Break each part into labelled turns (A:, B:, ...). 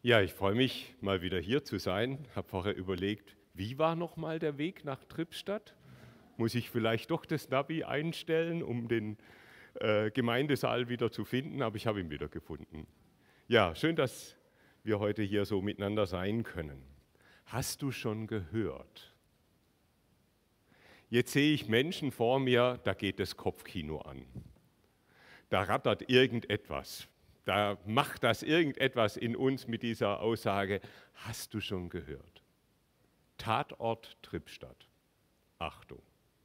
A: Ja, ich freue mich, mal wieder hier zu sein. Habe vorher überlegt, wie war noch mal der Weg nach Trippstadt? Muss ich vielleicht doch das Navi einstellen, um den Gemeindesaal wieder zu finden? Aber ich habe ihn wieder gefunden. Ja, schön, dass wir heute hier so miteinander sein können. Hast du schon gehört? Jetzt sehe ich Menschen vor mir, da geht das Kopfkino an. Da rattert irgendetwas. Da macht das irgendetwas in uns mit dieser Aussage, hast du schon gehört? Tatort Trippstadt. Achtung.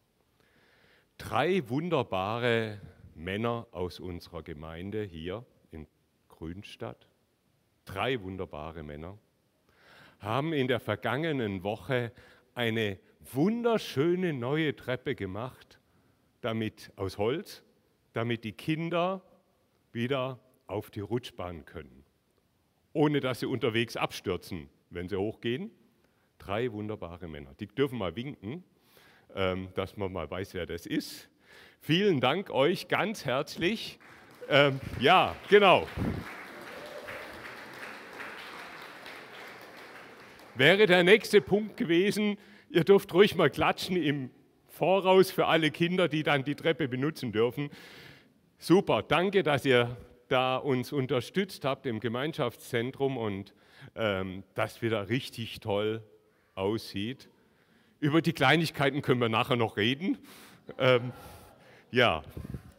A: 3 wunderbare Männer aus unserer Gemeinde hier in Grünstadt, 3 wunderbare Männer, haben in der vergangenen Woche eine wunderschöne neue Treppe gemacht, damit aus Holz, damit die Kinder wieder auf die Rutschbahn können, ohne dass sie unterwegs abstürzen, wenn sie hochgehen. 3 wunderbare Männer. Die dürfen mal winken, dass man mal weiß, wer das ist. Vielen Dank euch ganz herzlich. Ja, genau. Wäre der nächste Punkt gewesen, ihr dürft ruhig mal klatschen im Voraus für alle Kinder, die dann die Treppe benutzen dürfen. Super, danke, dass ihr da uns unterstützt habt im Gemeinschaftszentrum und das wieder richtig toll aussieht. Über die Kleinigkeiten können wir nachher noch reden. Ja,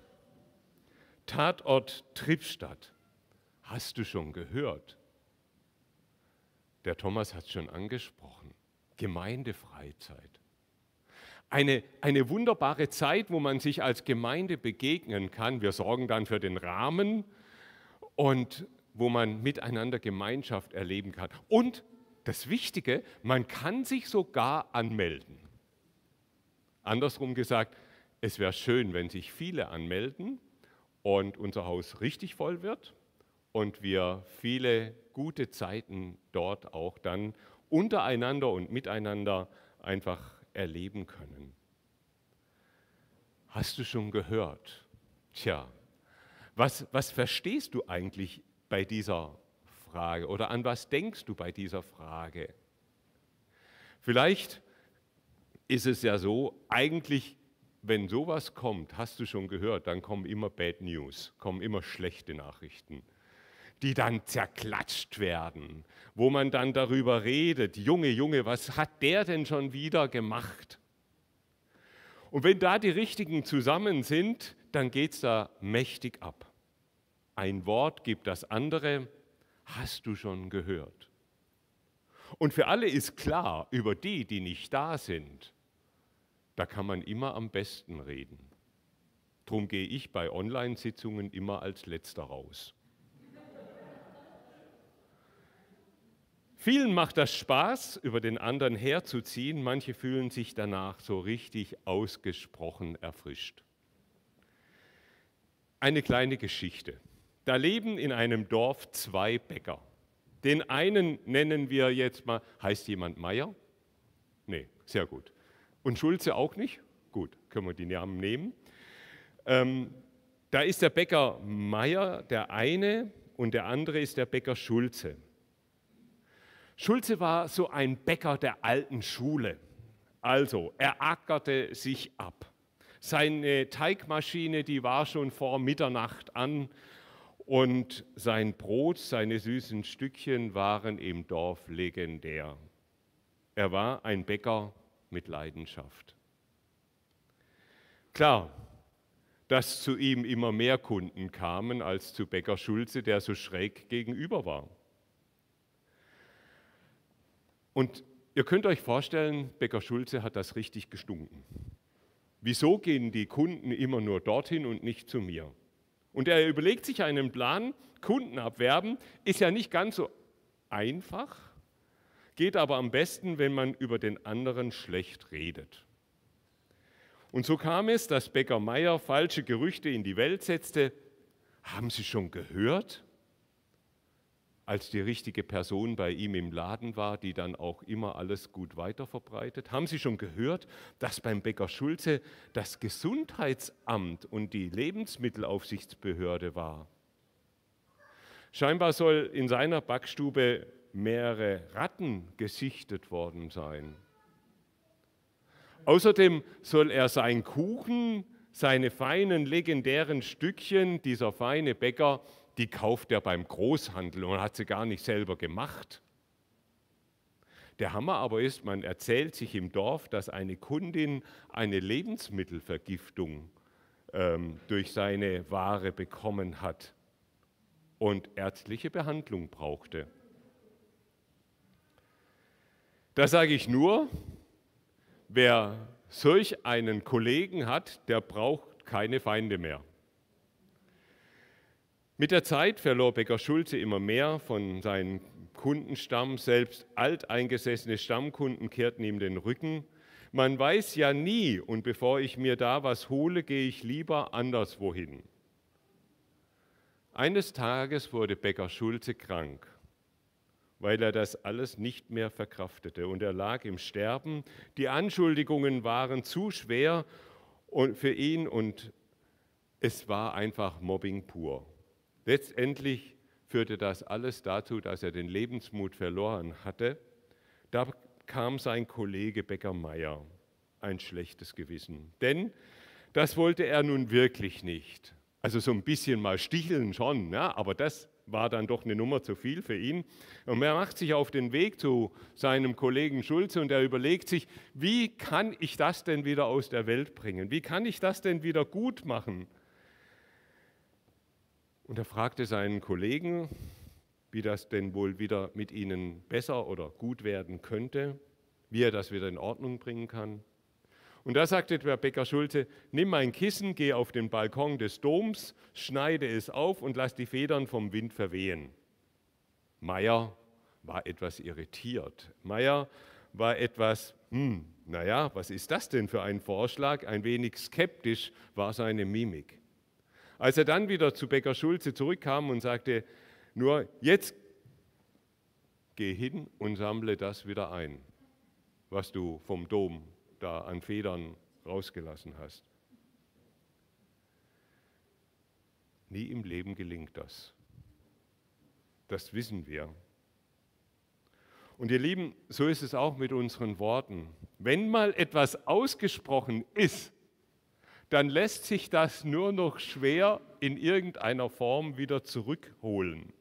A: Tatort Trippstadt. Hast du schon gehört? Der Thomas hat es schon angesprochen. Gemeindefreizeit. Eine wunderbare Zeit, wo man sich als Gemeinde begegnen kann. Wir sorgen dann für den Rahmen und wo man miteinander Gemeinschaft erleben kann. Und das Wichtige, man kann sich sogar anmelden. Andersrum gesagt, es wäre schön, wenn sich viele anmelden und unser Haus richtig voll wird und wir viele gute Zeiten dort auch dann untereinander und miteinander einfach erleben können. Hast du schon gehört? Tja, was verstehst du eigentlich bei dieser Frage oder an was denkst du bei dieser Frage? Vielleicht ist es ja so, eigentlich, wenn sowas kommt, hast du schon gehört, dann kommen immer Bad News, kommen immer schlechte Nachrichten, die dann zerklatscht werden, wo man dann darüber redet, Junge, was hat der denn schon wieder gemacht? Und wenn da die Richtigen zusammen sind, dann geht es da mächtig ab. Ein Wort gibt das andere, hast du schon gehört? Und für alle ist klar, über die, die nicht da sind, da kann man immer am besten reden. Darum gehe ich bei Online-Sitzungen immer als Letzter raus. Vielen macht das Spaß, über den anderen herzuziehen. Manche fühlen sich danach so richtig ausgesprochen erfrischt. Eine kleine Geschichte. Da leben in einem Dorf 2 Bäcker. Den einen nennen wir jetzt mal, heißt jemand Meier? Nee, sehr gut. Und Schulze auch nicht? Gut, können wir die Namen nehmen. Da ist der Bäcker Meier, der eine, und der andere ist der Bäcker Schulze. Schulze war so ein Bäcker der alten Schule. Also, er ackerte sich ab. Seine Teigmaschine, die war schon vor Mitternacht an und sein Brot, seine süßen Stückchen waren im Dorf legendär. Er war ein Bäcker mit Leidenschaft. Klar, dass zu ihm immer mehr Kunden kamen als zu Bäcker Schulze, der so schräg gegenüber war. Und ihr könnt euch vorstellen, Bäcker Schulze hat das richtig gestunken. Wieso gehen die Kunden immer nur dorthin und nicht zu mir? Und er überlegt sich einen Plan, Kunden abwerben, ist ja nicht ganz so einfach, geht aber am besten, wenn man über den anderen schlecht redet. Und so kam es, dass Bäcker Meier falsche Gerüchte in die Welt setzte. Haben Sie schon gehört? Als die richtige Person bei ihm im Laden war, die dann auch immer alles gut weiterverbreitet. Haben Sie schon gehört, dass beim Bäcker Schulze das Gesundheitsamt und die Lebensmittelaufsichtsbehörde war? Scheinbar soll in seiner Backstube mehrere Ratten gesichtet worden sein. Außerdem soll er seinen Kuchen, seine feinen, legendären Stückchen, dieser feine Bäcker, die kauft er beim Großhandel und hat sie gar nicht selber gemacht. Der Hammer aber ist, man erzählt sich im Dorf, dass eine Kundin eine Lebensmittelvergiftung durch seine Ware bekommen hat und ärztliche Behandlung brauchte. Da sage ich nur, wer solch einen Kollegen hat, der braucht keine Feinde mehr. Mit der Zeit verlor Bäcker Schulze immer mehr von seinem Kundenstamm, selbst alteingesessene Stammkunden kehrten ihm den Rücken. Man weiß ja nie, und bevor ich mir da was hole, gehe ich lieber anderswohin. Eines Tages wurde Bäcker Schulze krank, weil er das alles nicht mehr verkraftete und er lag im Sterben. Die Anschuldigungen waren zu schwer für ihn und es war einfach Mobbing pur. Letztendlich führte das alles dazu, dass er den Lebensmut verloren hatte. Da kam sein Kollege Bäcker Meier, ein schlechtes Gewissen. Denn das wollte er nun wirklich nicht. Also so ein bisschen mal sticheln schon, ja, aber das war dann doch eine Nummer zu viel für ihn. Und er macht sich auf den Weg zu seinem Kollegen Schulze und er überlegt sich, wie kann ich das denn wieder aus der Welt bringen? Wie kann ich das denn wieder gut machen? Und er fragte seinen Kollegen, wie das denn wohl wieder mit ihnen besser oder gut werden könnte, wie er das wieder in Ordnung bringen kann. Und da sagte der Bäcker Schulze, nimm ein Kissen, geh auf den Balkon des Doms, schneide es auf und lass die Federn vom Wind verwehen. Meier war etwas irritiert. Meier war etwas, naja, was ist das denn für ein Vorschlag? Ein wenig skeptisch war seine Mimik. Als er dann wieder zu Bäcker Schulze zurückkam und sagte, nur jetzt geh hin und sammle das wieder ein, was du vom Dom da an Federn rausgelassen hast. Nie im Leben gelingt das. Das wissen wir. Und ihr Lieben, so ist es auch mit unseren Worten. Wenn mal etwas ausgesprochen ist, dann lässt sich das nur noch schwer in irgendeiner Form wieder zurückholen.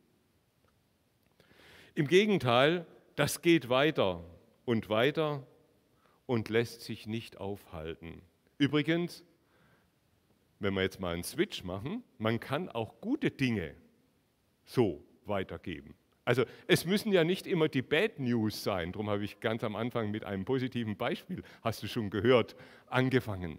A: Im Gegenteil, das geht weiter und weiter und lässt sich nicht aufhalten. Übrigens, wenn wir jetzt mal einen Switch machen, man kann auch gute Dinge so weitergeben. Also es müssen ja nicht immer die Bad News sein, darum habe ich ganz am Anfang mit einem positiven Beispiel, hast du schon gehört, angefangen.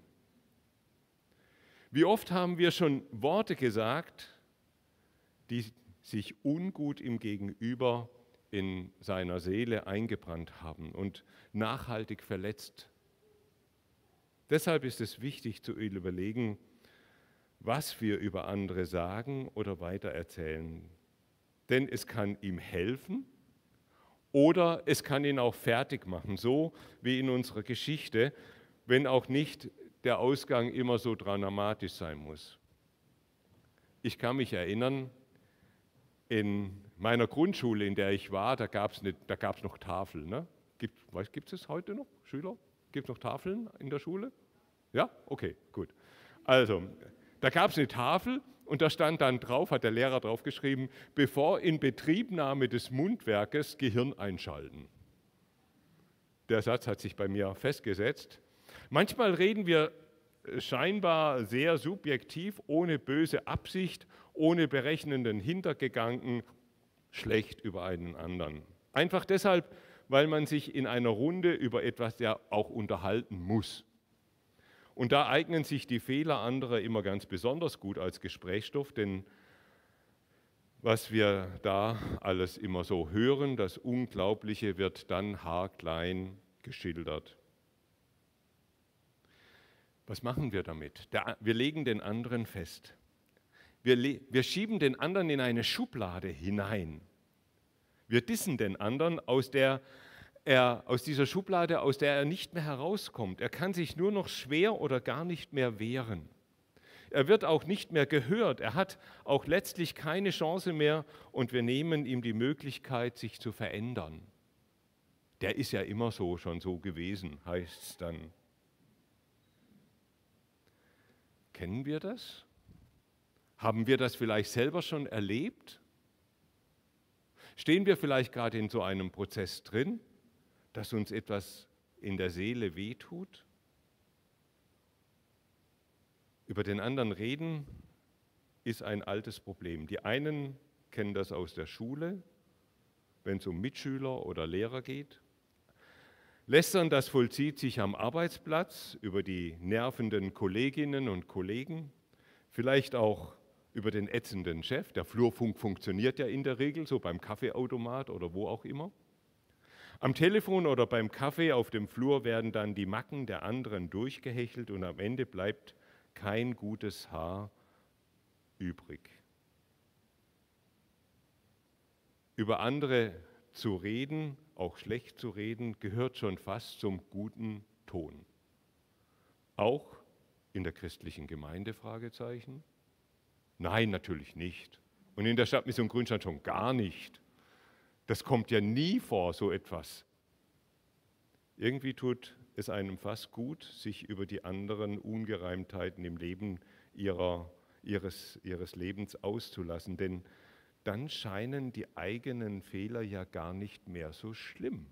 A: Wie oft haben wir schon Worte gesagt, die sich ungut im Gegenüber in seiner Seele eingebrannt haben und nachhaltig verletzt. Deshalb ist es wichtig zu überlegen, was wir über andere sagen oder weitererzählen. Denn es kann ihm helfen oder es kann ihn auch fertig machen, so wie in unserer Geschichte, wenn auch nicht der Ausgang immer so dramatisch sein muss. Ich kann mich erinnern, in meiner Grundschule, in der ich war, da gab es noch Tafeln. Ne? Gibt es heute noch, Schüler? Gibt es noch Tafeln in der Schule? Ja? Okay, gut. Also, da gab es eine Tafel und da stand dann drauf, hat der Lehrer drauf geschrieben, bevor Inbetriebnahme des Mundwerkes Gehirn einschalten. Der Satz hat sich bei mir festgesetzt. Manchmal reden wir scheinbar sehr subjektiv, ohne böse Absicht, ohne berechnenden Hintergedanken, schlecht über einen anderen. Einfach deshalb, weil man sich in einer Runde über etwas ja auch unterhalten muss. Und da eignen sich die Fehler anderer immer ganz besonders gut als Gesprächsstoff, denn was wir da alles immer so hören, das Unglaubliche wird dann haarklein geschildert. Was machen wir damit? Wir legen den anderen fest. Wir schieben den anderen in eine Schublade hinein. Wir dissen den anderen aus dieser Schublade, aus der er nicht mehr herauskommt. Er kann sich nur noch schwer oder gar nicht mehr wehren. Er wird auch nicht mehr gehört. Er hat auch letztlich keine Chance mehr und wir nehmen ihm die Möglichkeit, sich zu verändern. Der ist ja immer so, schon so gewesen, heißt es dann. Kennen wir das? Haben wir das vielleicht selber schon erlebt? Stehen wir vielleicht gerade in so einem Prozess drin, dass uns etwas in der Seele wehtut? Über den anderen reden ist ein altes Problem. Die einen kennen das aus der Schule, wenn es um Mitschüler oder Lehrer geht. Lästern, das vollzieht sich am Arbeitsplatz über die nervenden Kolleginnen und Kollegen, vielleicht auch über den ätzenden Chef. Der Flurfunk funktioniert ja in der Regel, so beim Kaffeeautomat oder wo auch immer. Am Telefon oder beim Kaffee auf dem Flur werden dann die Macken der anderen durchgehechelt und am Ende bleibt kein gutes Haar übrig. Über andere zu reden, auch schlecht zu reden, gehört schon fast zum guten Ton. Auch in der christlichen Gemeinde? Fragezeichen. Nein, natürlich nicht. Und in der Stadtmission Grünstein schon gar nicht. Das kommt ja nie vor, so etwas. Irgendwie tut es einem fast gut, sich über die anderen Ungereimtheiten im Leben ihres Lebens auszulassen, denn dann scheinen die eigenen Fehler ja gar nicht mehr so schlimm.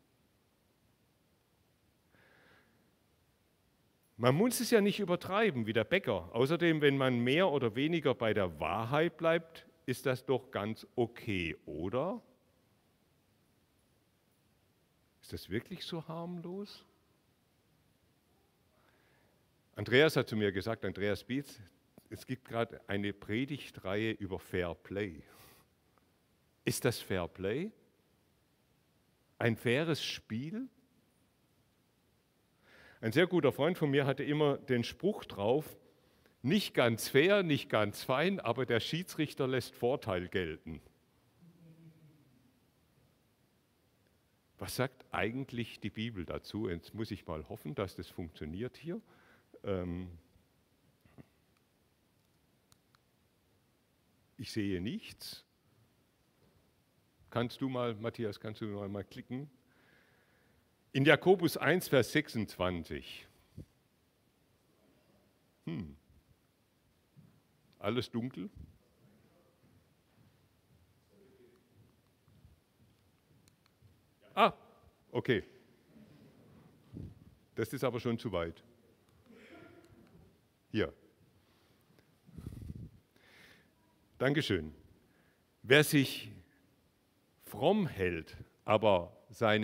A: Man muss es ja nicht übertreiben wie der Bäcker. Außerdem, wenn man mehr oder weniger bei der Wahrheit bleibt, ist das doch ganz okay, oder? Ist das wirklich so harmlos? Andreas hat zu mir gesagt, Andreas Bietz, es gibt gerade eine Predigtreihe über Fair Play. Ist das Fair Play? Ein faires Spiel? Ein sehr guter Freund von mir hatte immer den Spruch drauf, nicht ganz fair, nicht ganz fein, aber der Schiedsrichter lässt Vorteil gelten. Was sagt eigentlich die Bibel dazu? Jetzt muss ich mal hoffen, dass das funktioniert hier. Ich sehe nichts. Matthias, kannst du mal klicken? In Jakobus 1, Vers 26. Alles dunkel? Ah, okay. Das ist aber schon zu weit. Hier. Dankeschön. Wer sich fromm hält, aber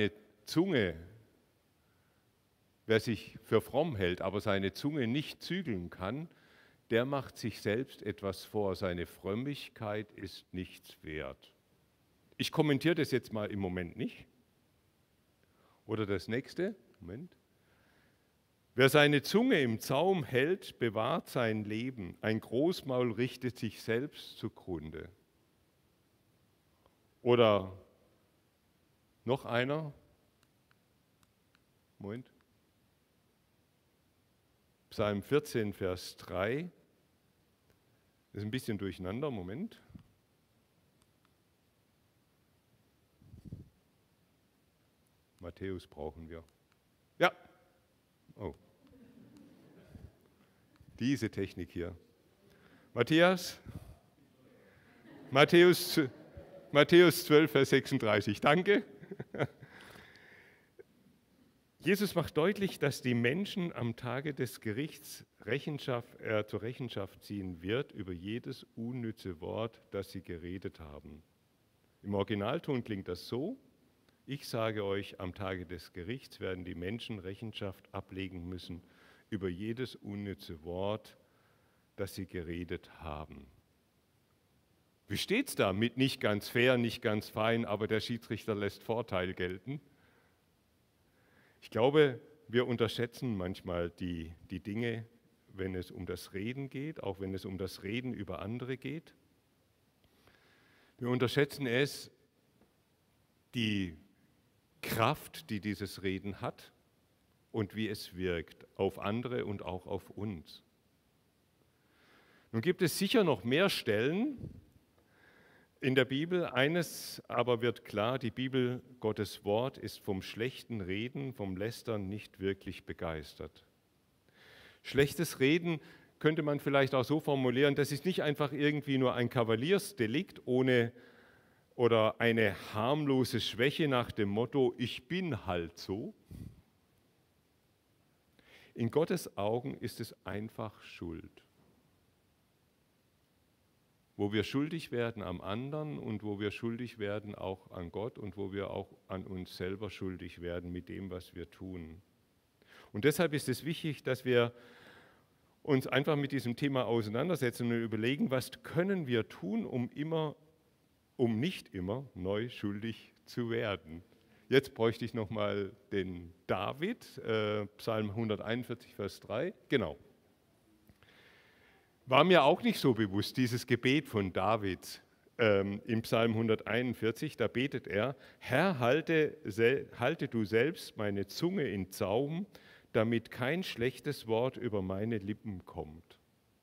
A: wer sich für fromm hält, aber seine Zunge nicht zügeln kann, der macht sich selbst etwas vor. Seine Frömmigkeit ist nichts wert. Ich kommentiere das jetzt mal im Moment nicht. Oder das nächste. Moment. Wer seine Zunge im Zaum hält, bewahrt sein Leben. Ein Großmaul richtet sich selbst zugrunde. Oder noch einer. Moment. Psalm 14, Vers 3. Das ist ein bisschen durcheinander. Moment. Matthäus brauchen wir. Ja. Oh. Diese Technik hier. Matthäus 12, Vers 36. Danke. Jesus macht deutlich, dass die Menschen am Tage des Gerichts zur Rechenschaft ziehen wird über jedes unnütze Wort, das sie geredet haben. Im Originalton klingt das so: Ich sage euch, am Tage des Gerichts werden die Menschen Rechenschaft ablegen müssen über jedes unnütze Wort, das sie geredet haben. Wie steht es da mit nicht ganz fair, nicht ganz fein, aber der Schiedsrichter lässt Vorteil gelten? Ich glaube, wir unterschätzen manchmal die Dinge, wenn es um das Reden geht, auch wenn es um das Reden über andere geht. Wir unterschätzen es, die Kraft, die dieses Reden hat und wie es wirkt auf andere und auch auf uns. Nun gibt es sicher noch mehr Stellen in der Bibel. Eines aber wird klar, die Bibel, Gottes Wort, ist vom schlechten Reden, vom Lästern nicht wirklich begeistert. Schlechtes Reden könnte man vielleicht auch so formulieren, das ist nicht einfach irgendwie nur ein Kavaliersdelikt oder eine harmlose Schwäche nach dem Motto, ich bin halt so. In Gottes Augen ist es einfach Schuld. Wo wir schuldig werden am anderen und wo wir schuldig werden auch an Gott und wo wir auch an uns selber schuldig werden mit dem, was wir tun. Und deshalb ist es wichtig, dass wir uns einfach mit diesem Thema auseinandersetzen und überlegen, was können wir tun, um nicht immer neu schuldig zu werden. Jetzt bräuchte ich nochmal den David, Psalm 141, Vers 3. Genau. War mir auch nicht so bewusst, dieses Gebet von David im Psalm 141, da betet er, Herr, halte du selbst meine Zunge in Zaum, damit kein schlechtes Wort über meine Lippen kommt.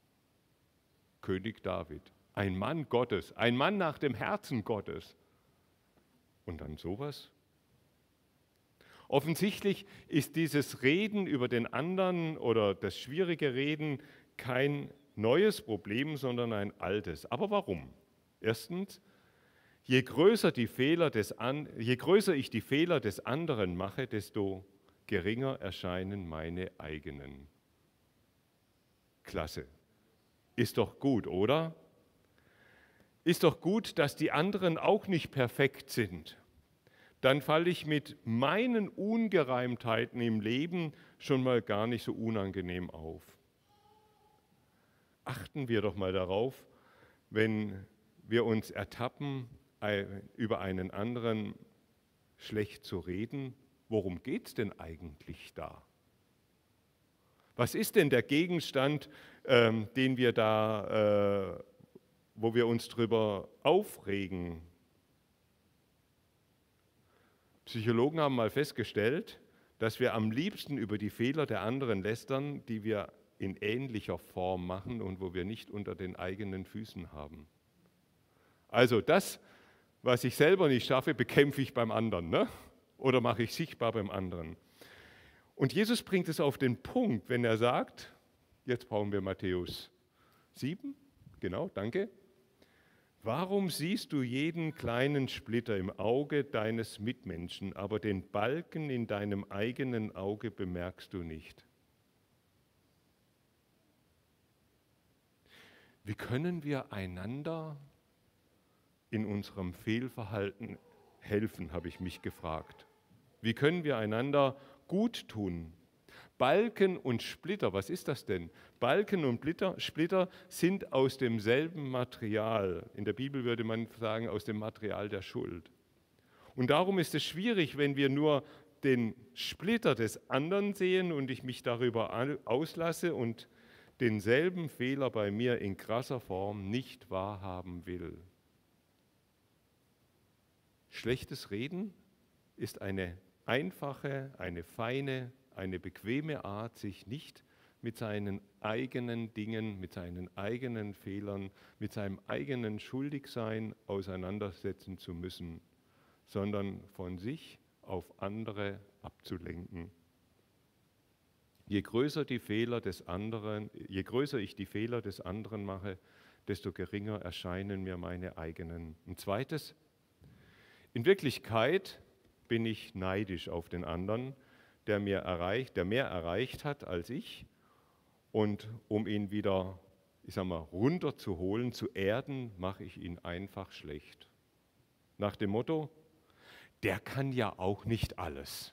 A: König David, ein Mann Gottes, ein Mann nach dem Herzen Gottes. Und dann sowas? Offensichtlich ist dieses Reden über den anderen oder das schwierige Reden kein neues Problem, sondern ein altes. Aber warum? Erstens, je größer ich die Fehler des anderen mache, desto geringer erscheinen meine eigenen. Klasse. Ist doch gut, oder? Ist doch gut, dass die anderen auch nicht perfekt sind. Dann falle ich mit meinen Ungereimtheiten im Leben schon mal gar nicht so unangenehm auf. Achten wir doch mal darauf, wenn wir uns ertappen, über einen anderen schlecht zu reden, worum geht es denn eigentlich da? Was ist denn der Gegenstand, den wir da, wo wir uns drüber aufregen? Psychologen haben mal festgestellt, dass wir am liebsten über die Fehler der anderen lästern, die wir in ähnlicher Form machen und wo wir nicht unter den eigenen Füßen haben. Also das, was ich selber nicht schaffe, bekämpfe ich beim anderen, ne? Oder mache ich sichtbar beim anderen. Und Jesus bringt es auf den Punkt, wenn er sagt, jetzt brauchen wir Matthäus 7, genau, danke. Warum siehst du jeden kleinen Splitter im Auge deines Mitmenschen, aber den Balken in deinem eigenen Auge bemerkst du nicht? Wie können wir einander in unserem Fehlverhalten helfen, habe ich mich gefragt. Wie können wir einander gut tun? Balken und Splitter, was ist das denn? Balken und Splitter sind aus demselben Material. In der Bibel würde man sagen, aus dem Material der Schuld. Und darum ist es schwierig, wenn wir nur den Splitter des anderen sehen und ich mich darüber auslasse und denselben Fehler bei mir in krasser Form nicht wahrhaben will. Schlechtes Reden ist eine einfache, eine feine, eine bequeme Art, sich nicht mit seinen eigenen Dingen, mit seinen eigenen Fehlern, mit seinem eigenen Schuldigsein auseinandersetzen zu müssen, sondern von sich auf andere abzulenken. Je größer ich die Fehler des anderen mache, desto geringer erscheinen mir meine eigenen. Ein zweites, in Wirklichkeit bin ich neidisch auf den anderen, der mehr erreicht hat als ich. Und um ihn wieder, runterzuholen, zu erden, mache ich ihn einfach schlecht. Nach dem Motto, der kann ja auch nicht alles.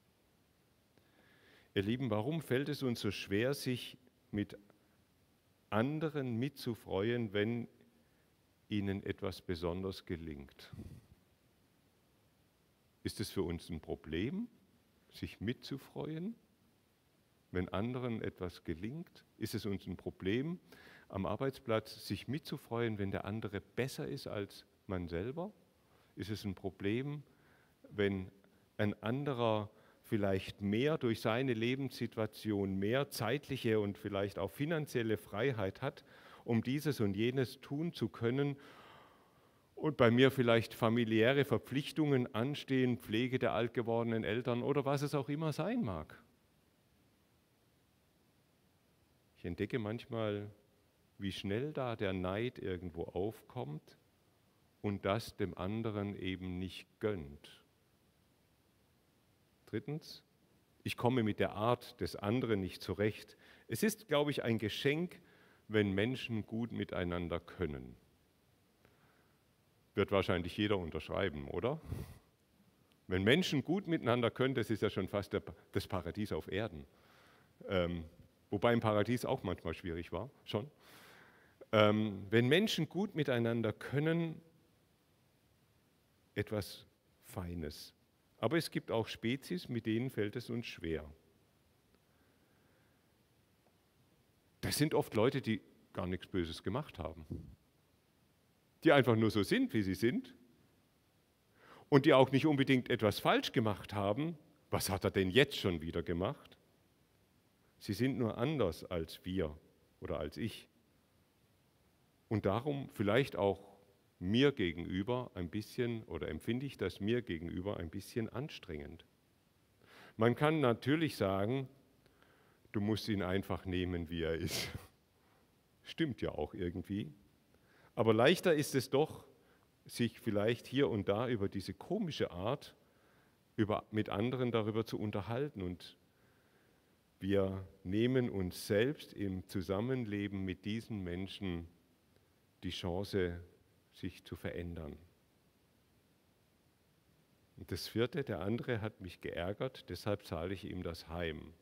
A: Ihr Lieben, warum fällt es uns so schwer, sich mit anderen mitzufreuen, wenn ihnen etwas besonders gelingt? Ist es für uns ein Problem, sich mitzufreuen, wenn anderen etwas gelingt? Ist es uns ein Problem, am Arbeitsplatz sich mitzufreuen, wenn der andere besser ist als man selber? Ist es ein Problem, wenn ein anderer vielleicht mehr durch seine Lebenssituation, mehr zeitliche und vielleicht auch finanzielle Freiheit hat um dieses und jenes tun zu können und bei mir vielleicht familiäre Verpflichtungen anstehen, Pflege der alt gewordenen Eltern oder was es auch immer sein mag. Ich entdecke manchmal, wie schnell da der Neid irgendwo aufkommt und das dem anderen eben nicht gönnt. Drittens, ich komme mit der Art des anderen nicht zurecht. Es ist, glaube ich, ein Geschenk, wenn Menschen gut miteinander können. Wird wahrscheinlich jeder unterschreiben, oder? Wenn Menschen gut miteinander können, das ist ja schon fast das Paradies auf Erden. Wobei im Paradies auch manchmal schwierig war, schon. Wenn Menschen gut miteinander können, etwas Feines. Aber es gibt auch Spezies, mit denen fällt es uns schwer. Das sind oft Leute, die gar nichts Böses gemacht haben. Die einfach nur so sind, wie sie sind. Und die auch nicht unbedingt etwas falsch gemacht haben. Was hat er denn jetzt schon wieder gemacht? Sie sind nur anders als wir oder als ich. Und darum vielleicht auch mir gegenüber ein bisschen, oder empfinde ich das mir gegenüber ein bisschen anstrengend. Man kann natürlich sagen, du musst ihn einfach nehmen, wie er ist. Stimmt ja auch irgendwie. Aber leichter ist es doch, sich vielleicht hier und da über diese komische Art mit anderen darüber zu unterhalten. Und wir nehmen uns selbst im Zusammenleben mit diesen Menschen die Chance, sich zu verändern. Und das vierte, der andere hat mich geärgert, deshalb zahle ich ihm das heim.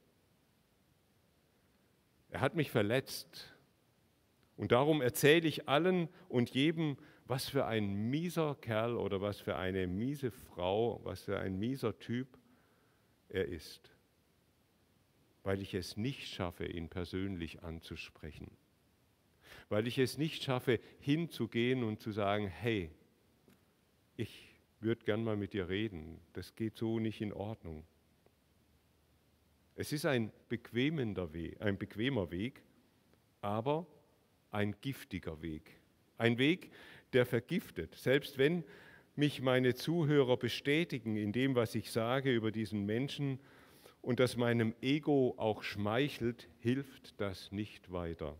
A: Er hat mich verletzt und darum erzähle ich allen und jedem, was für ein mieser Kerl oder was für eine miese Frau, was für ein mieser Typ er ist, weil ich es nicht schaffe, ihn persönlich anzusprechen. Weil ich es nicht schaffe, hinzugehen und zu sagen, hey, ich würde gern mal mit dir reden, das geht so nicht in Ordnung. Es ist ein bequemer Weg, aber ein giftiger Weg. Ein Weg, der vergiftet. Selbst wenn mich meine Zuhörer bestätigen in dem, was ich sage über diesen Menschen und das meinem Ego auch schmeichelt, hilft das nicht weiter.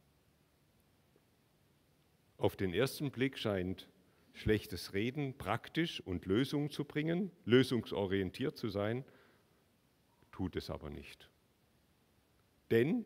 A: Auf den ersten Blick scheint schlechtes Reden praktisch und Lösungen zu bringen, lösungsorientiert zu sein, tut es aber nicht. Denn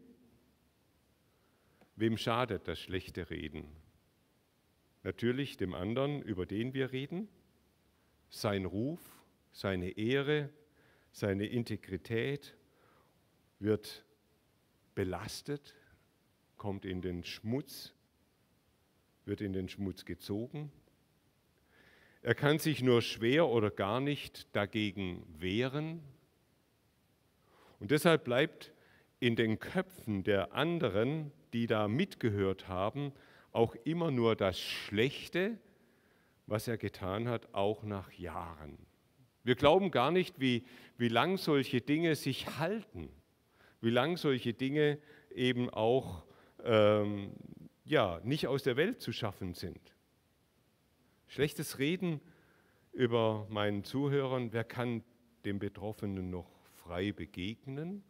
A: wem schadet das schlechte Reden? Natürlich dem anderen, über den wir reden, sein Ruf, seine Ehre, seine Integrität wird belastet, kommt in den Schmutz, wird in den Schmutz gezogen. Er kann sich nur schwer oder gar nicht dagegen wehren. Und deshalb bleibt in den Köpfen der anderen, die da mitgehört haben, auch immer nur das Schlechte, was er getan hat, auch nach Jahren. Wir glauben gar nicht, wie lang solche Dinge sich halten, wie lang solche Dinge eben auch nicht aus der Welt zu schaffen sind. Schlechtes Reden über meinen Zuhörern, wer kann dem Betroffenen noch frei begegnen,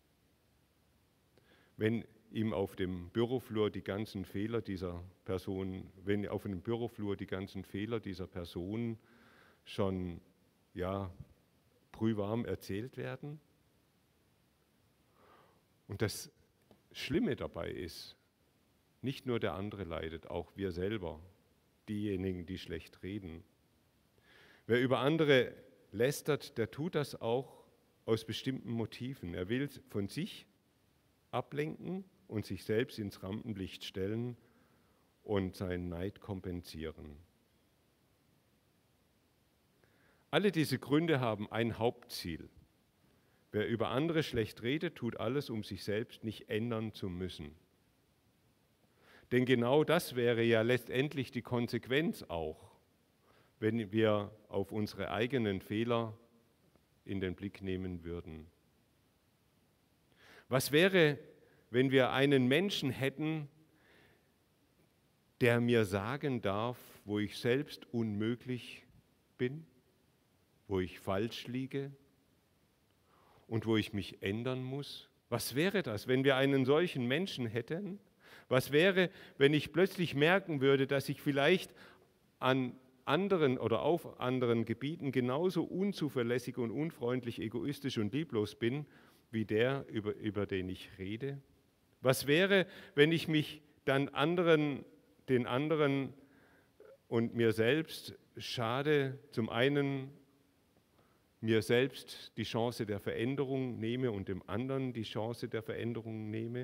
A: wenn ihm auf dem Büroflur die ganzen Fehler dieser Person, wenn auf dem Büroflur die ganzen Fehler dieser Person schon brühwarm erzählt werden? Und das Schlimme dabei ist, nicht nur der andere leidet, auch wir selber, diejenigen, die schlecht reden. Wer über andere lästert, der tut das auch aus bestimmten Motiven. Er will von sich ablenken und sich selbst ins Rampenlicht stellen und seinen Neid kompensieren. Alle diese Gründe haben ein Hauptziel. Wer über andere schlecht redet, tut alles, um sich selbst nicht ändern zu müssen. Denn genau das wäre ja letztendlich die Konsequenz auch, wenn wir auf unsere eigenen Fehler in den Blick nehmen würden. Was wäre, wenn wir einen Menschen hätten, der mir sagen darf, wo ich selbst unmöglich bin, wo ich falsch liege und wo ich mich ändern muss? Was wäre das, wenn wir einen solchen Menschen hätten? Was wäre, wenn ich plötzlich merken würde, dass ich vielleicht an anderen oder auf anderen Gebieten genauso unzuverlässig und unfreundlich, egoistisch und lieblos bin, wie der, über den ich rede? Was wäre, wenn ich mich dann den anderen und mir selbst schade, zum einen mir selbst die Chance der Veränderung nehme und dem anderen die Chance der Veränderung nehme?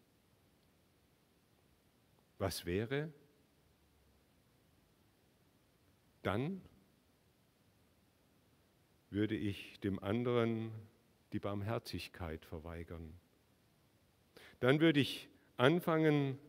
A: Was wäre? Dann würde ich dem anderen die Barmherzigkeit verweigern. Dann würde ich anfangen,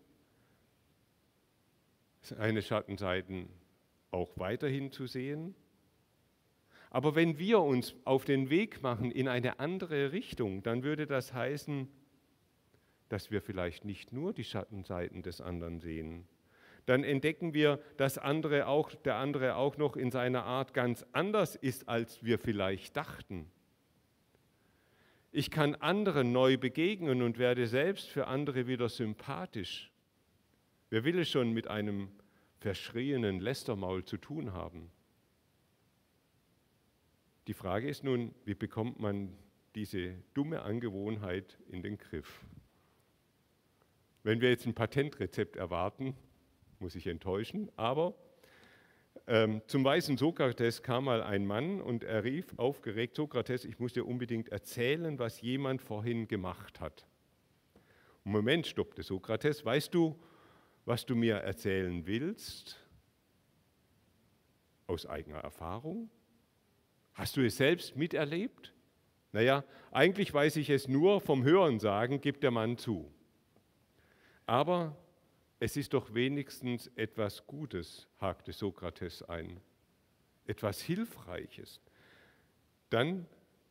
A: seine Schattenseiten auch weiterhin zu sehen. Aber wenn wir uns auf den Weg machen in eine andere Richtung, dann würde das heißen, dass wir vielleicht nicht nur die Schattenseiten des anderen sehen. Dann entdecken wir, dass der andere auch noch in seiner Art ganz anders ist, als wir vielleicht dachten. Ich kann anderen neu begegnen und werde selbst für andere wieder sympathisch. Wer will es schon mit einem verschrienen Lästermaul zu tun haben? Die Frage ist nun, wie bekommt man diese dumme Angewohnheit in den Griff? Wenn wir jetzt ein Patentrezept erwarten, muss ich enttäuschen, aber zum weisen Sokrates kam mal ein Mann und er rief aufgeregt: Sokrates, ich muss dir unbedingt erzählen, was jemand vorhin gemacht hat. Moment, stoppte Sokrates, weißt du, was du mir erzählen willst? Aus eigener Erfahrung? Hast du es selbst miterlebt? Naja, eigentlich weiß ich es nur vom Hörensagen, gibt der Mann zu. Aber es ist doch wenigstens etwas Gutes, hakte Sokrates ein, etwas Hilfreiches. Dann,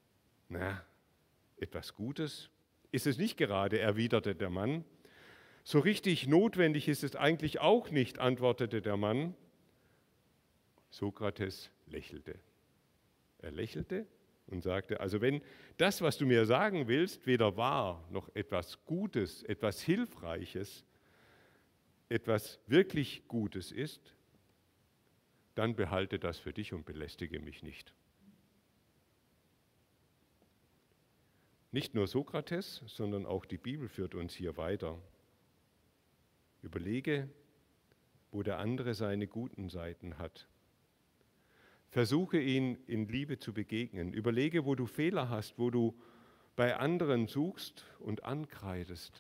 A: etwas Gutes ist es nicht gerade, erwiderte der Mann. So richtig notwendig ist es eigentlich auch nicht, antwortete der Mann. Sokrates lächelte. Er lächelte und sagte, also wenn das, was du mir sagen willst, weder wahr noch etwas Gutes, etwas Hilfreiches, etwas wirklich Gutes ist, dann behalte das für dich und belästige mich nicht. Nicht nur Sokrates, sondern auch die Bibel führt uns hier weiter. Überlege, wo der andere seine guten Seiten hat. Versuche ihn in Liebe zu begegnen. Überlege, wo du Fehler hast, wo du bei anderen suchst und ankreidest.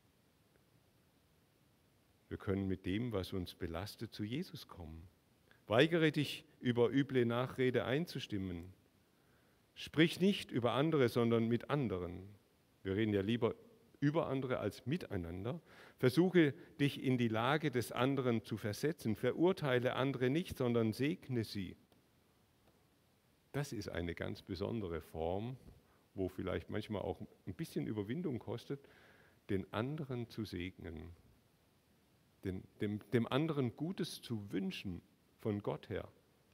A: Wir können mit dem, was uns belastet, zu Jesus kommen. Weigere dich, über üble Nachrede einzustimmen. Sprich nicht über andere, sondern mit anderen. Wir reden ja lieber über andere als miteinander. Versuche dich in die Lage des anderen zu versetzen. Verurteile andere nicht, sondern segne sie. Das ist eine ganz besondere Form, wo vielleicht manchmal auch ein bisschen Überwindung kostet, den anderen zu segnen, dem anderen Gutes zu wünschen von Gott her.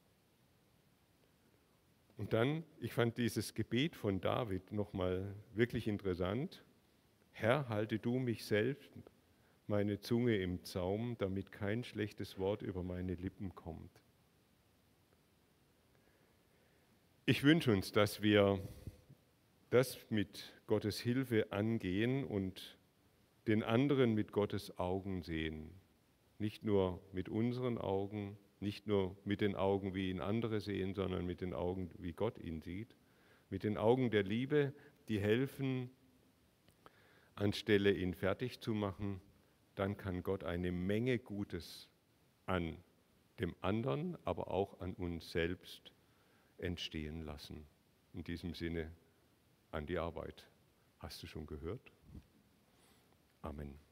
A: Und dann, ich fand dieses Gebet von David nochmal wirklich interessant. Herr, halte du mich selbst, meine Zunge im Zaum, damit kein schlechtes Wort über meine Lippen kommt. Ich wünsche uns, dass wir das mit Gottes Hilfe angehen und den anderen mit Gottes Augen sehen. Nicht nur mit unseren Augen, nicht nur mit den Augen, wie ihn andere sehen, sondern mit den Augen, wie Gott ihn sieht. Mit den Augen der Liebe, die helfen, anstelle ihn fertig zu machen. Dann kann Gott eine Menge Gutes an dem anderen, aber auch an uns selbst entstehen lassen. In diesem Sinne an die Arbeit. Hast du schon gehört? Amen.